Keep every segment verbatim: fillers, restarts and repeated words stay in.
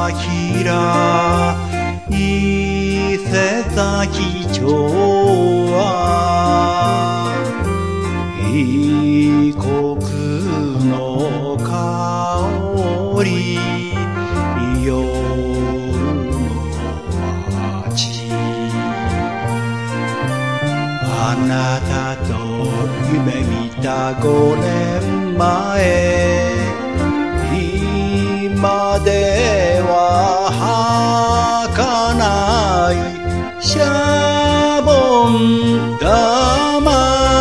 平伊勢崎町は異国の香り夜の街あなたと夢見たごねんまえ今では儚いシャボン玉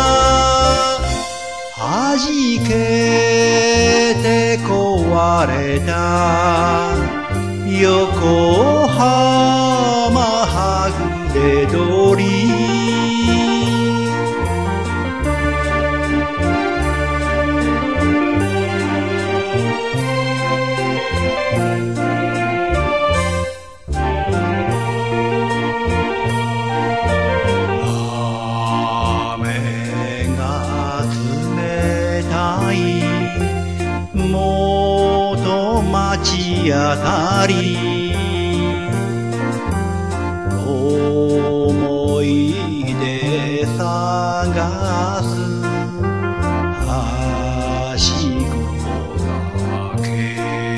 はじけて壊れた横浜はぐれ通り元町あたり思い出探すはしご崖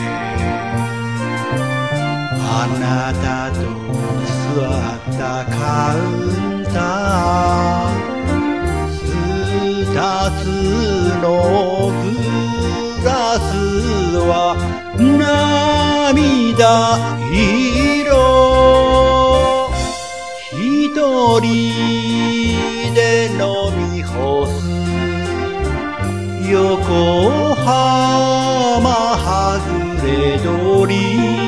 あなたと座ったカウンター二つのグラスは涙色一人で飲み干す横浜はぐれ通り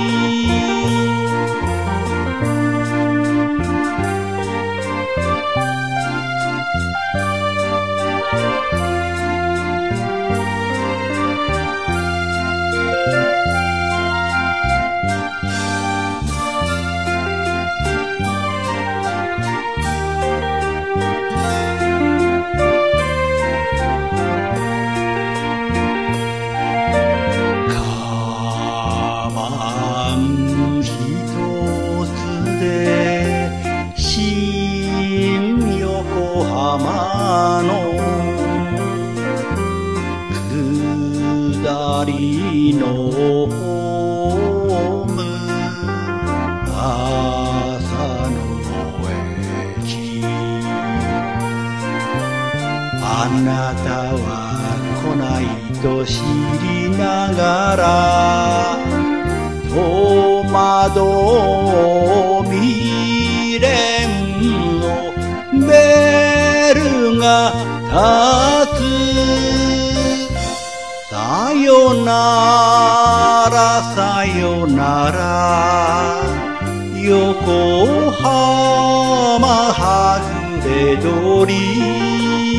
下りのホーム朝の駅あなたは来ないと知りながら戸惑う未練のベルが立つさよならさよなら横浜はぐれ通り